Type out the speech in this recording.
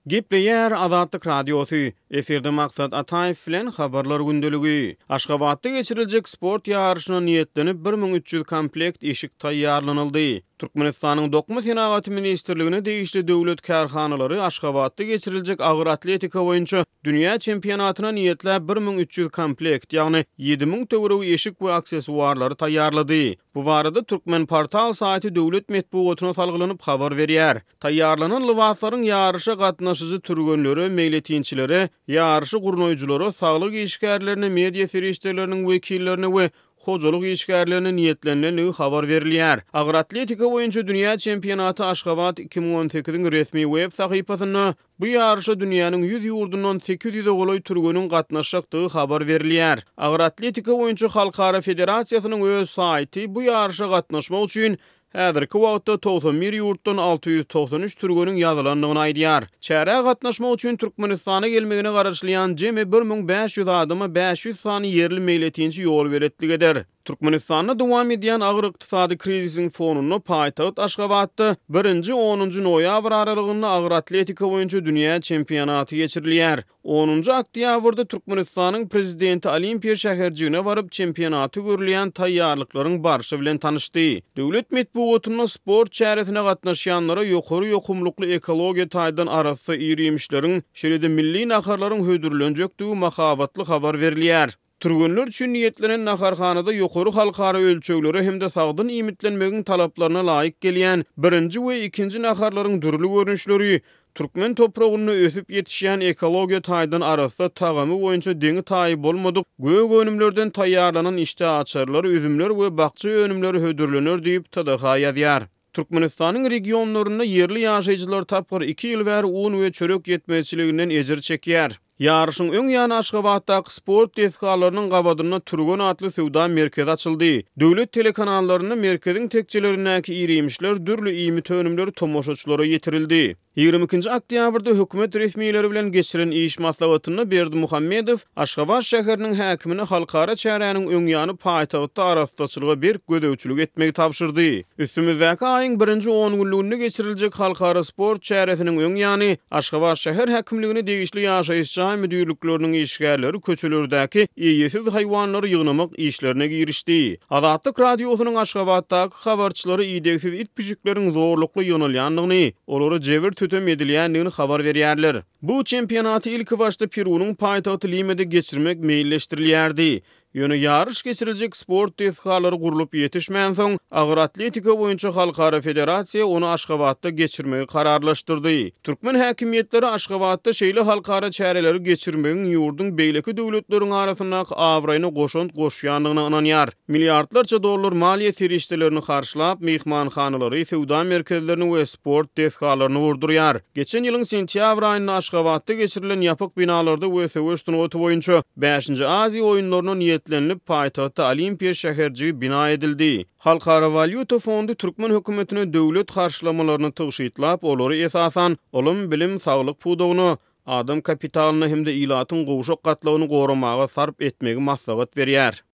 Gepleyer Azatlyk Radiosu. Eferde maksat Ataýew bilen habarlar gündeligi. Aşgabatda geçiriljek sport ýarışyna niýetlenip 1300 komplekt eşik taýýarlanyldy. Türkmenistanyň Dokma Senagaty Ministrligine degişli döwlet kärhanalary Aşgabatda geçiriljek agyr atletika boýunça dünýä çempionatyna niýetlä 1300 komplekt, ýagny 7000 töwereg eşik we aksesuarlary taýýarlady. Bu barada Türkmen portal saýty döwlet medeniýetine salgylanyp habar berýär. Taýýarlanan libaslaryň ýarışa gatnaşyjy türgenleri, meýletinçilere, ýarışı gurnoýjulary, saglyk işgärlerine, media serişleriniň wekillerine we hojalyk işgärlerine niýetlenilýäni habar berilýär. Agyr atletika boýunça dünýä çempionaty Aşgabat 2018-iň resmi web sahypasyna bu ýarışa dünýäniň 100 ýurdundan 800 goly türgeniň gatnaşykdygy habar berilýär. Agyr atletika boýunça Halkara Federasiýasynyň öz saýty bu ýarışa gatnaşmak üçin häzirki wagtda 91 ýurtdan 693 türgeniň ýazylandygyny aýdýar. Çäre gatnaşmak üçin Türkmenistana gelmegine garaşlyan jemi 1500 adama 500 sany yerli meýletinçi ýol beretligidir. Türkmenistanda dowam edýän agyr ykdysady krizisiň fonuny paýtagat Aşgabatda 1-10 noýabr aralygyny agyr atletika boýunça dünýä çempionaty geçirilýär. 10 oktýabrda Türkmenistanyň prezidenti Olimpiýa şäherjigine baryp çempionaty görülýän taýýarlyklaryň barşy bilen tanışdy. Döwlet medeniýetiniň sport çäresine gatnaşýanlara ýokary ýokumlukly ekologiýa taýdan arasy ýermişleriň şeride milli naharlaryň hödürlenjekdigi mahabatly habar berilýär. Türgenler üçin niýetlenen naharhanada ýokary halkara ölçegleri hemde sagdyn imitlenmegiň talaplaryna laýyk gelýän 1-nji we 2-nji naharlaryň dürli görünüşleri Türkmen topragyny ösüp ýetişýän ekologiýa taýdan arasynda tagamy boýunça deňi taýy bolmadyk gög önümlerden taýýarlanan işde açarlar, üzümler we bakçy önümleri hödürlenir diýip TDH ýazýar. Türkmenistanyň regionlaryna yerli ýaşaýjylar tapgyr 2 ýyl bäri un we çörek ýetmezçiliginden ejir çekýär. Ýarışyň öň ýany Aşgabatdaky sport tesgalarynyň gabadyna Turgun atly sowda merkezi açyldy. Döwlet telekanallarynyň merkeziň tekçelerindäki ýermişler dürli iýmit önümleri tomoşaçylara ýetirildi. 22-nji oktýabrda hökümet resmiýetleri bilen geçiren iş maslahatyny Berdi Muhammedow Aşgabat şäheriniň häkimine halkara çäräniň öň ýany paýtagtda arastaçylyga bir gödäwçilik etmegi tapşyrdy. Üstümizdäki aýyň 1-10 günlüğünde geçiriljek halkara sport çäresiniň öň ýany Aşgabat şäher häkimligine degişli ýaşaýyş müdürlüklerinin işgärleri köçelerdäki iýesiz haýwanlary ýygnamak işlerine girişdi. Azatlyk radiosynyň Aşgabatdaky habarçylary iýdegsiz itpijiklerin zorlukly ýönelýändigini, olary jebir tötem edilýändigini habar berýärler. Bu çempionaty ilki başda Perunyň paýtagty Limede geçirmek meýilleşdirilýärdi. Ýöne ýarış geçiriljek sport tesgalary gurulyp ýetişmän soň agyr atletika boýunça Halkara Federasiýa onu Aşgabatda geçirmegi kararlaşdyrdy. Türkmen häkimiýetleri Aşgabatda şeýle halkara çäreleri geçirmegiň ýurdun beýleki döwletleriň arasynda awraýyny goşýandygyna ynanýar. Milliardlarça dollar maliýe serişdelerini karşylap, mehmanhanalary, sowda merkezlerini we sport tesgalaryny gurdurýar. Geçen ýylyň sentýabr aýynda Aşgabatda geçirilen ýapyk binalarda we sowuştunugy boýunça 5-nji Aziýa oýunlaryna niýetlenip paýtagtda Olimpiýa şäherjigi bina edildi. Halkara Valyuta Fondu Türkmen hökümetine döwlet karşılamalaryny tygyşytlap, olary esasan olum, bilim, saglyk pudugyny, adam kapitalyny hemde ilatyň gowşak gatlagyny goramaga sarp etmegi maslahat berýär.